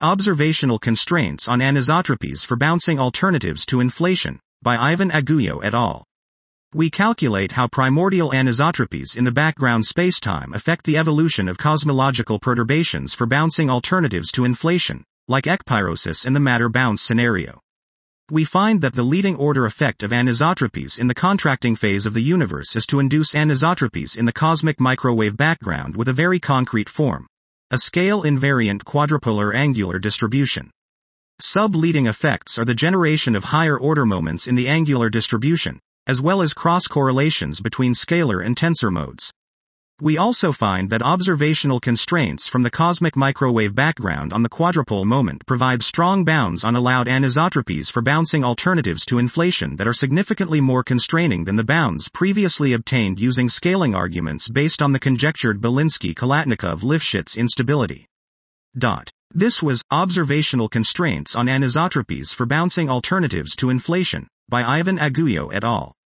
Observational Constraints on Anisotropies for Bouncing Alternatives to Inflation, by Ivan Aguyo et al. We calculate how primordial anisotropies in the background spacetime affect the evolution of cosmological perturbations for bouncing alternatives to inflation, like ekpyrosis in the matter bounce scenario. We find that the leading order effect of anisotropies in the contracting phase of the universe is to induce anisotropies in the cosmic microwave background with a very concrete form, a scale-invariant quadrupolar angular distribution. Sub-leading effects are the generation of higher-order moments in the angular distribution, as well as cross-correlations between scalar and tensor modes. We also find that observational constraints from the cosmic microwave background on the quadrupole moment provide strong bounds on allowed anisotropies for bouncing alternatives to inflation that are significantly more constraining than the bounds previously obtained using scaling arguments based on the conjectured Belinsky-Kalatnikov-Lifshitz instability. This was Observational Constraints on Anisotropies for Bouncing Alternatives to Inflation, by Ivan Aguyo et al.